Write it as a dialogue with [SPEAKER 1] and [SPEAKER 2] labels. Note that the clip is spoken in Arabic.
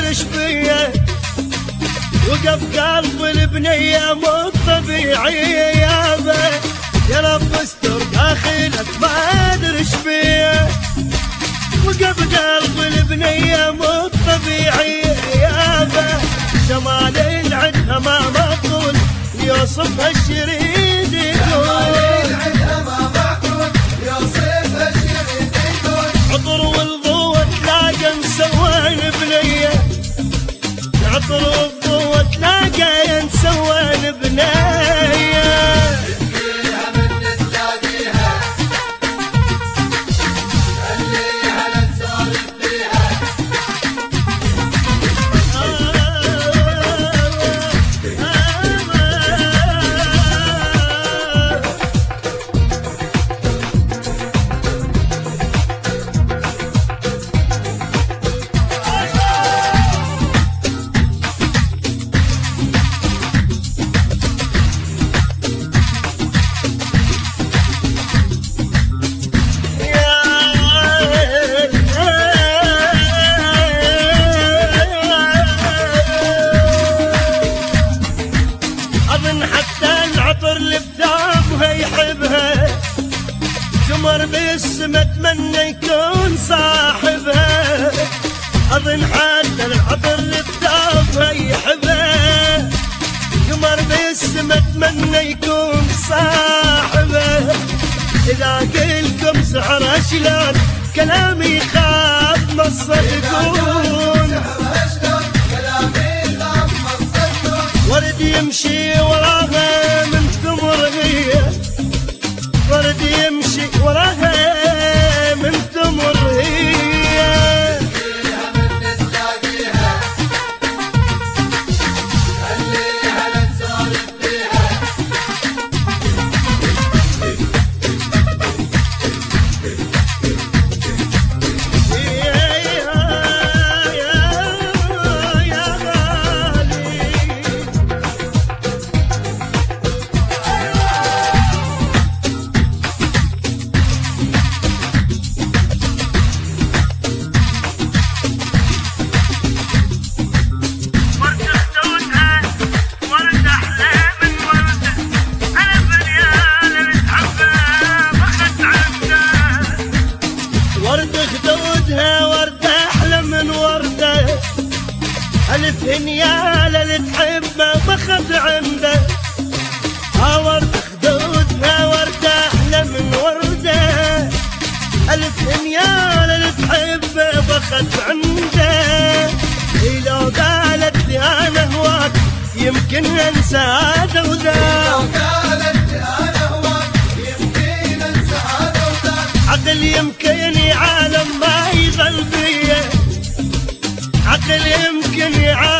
[SPEAKER 1] ادرش بيه، وقف قلب البنية مو طبيعية يابا، يا رب استر داخلك ما ادرش بيه، وقف قلب البنية مو طبيعية يابا، جمال العدها ما مقول يوصف الشريد يقول، عطر والضوء تلاقى مسوان بنية، عطر والضوء تلاقى مسوان بنية، قمر بالسما اتمنى يكون صاحبها، اظن حتى العطر اللي بثوبها يحبها، قمر بالسما اتمنى يكون صاحبها، اذا قلتكم سحرها شلون كلامي خاف ما تصدقون، ورد يمشي وراها من ثمر هي، ورد يمشي وراها من ثمر هي، ألف هنيال اللي تحبه بخت عنده، ورد خدودها وردة أحلى من وردة، ألف هنيال اللي تحبه بخت عنده، لو قالت لي أنا هواك يمكن أنسى هذا وذاك، عقل يمكن عالم ما يظل بيه، عقل يمكن يعالم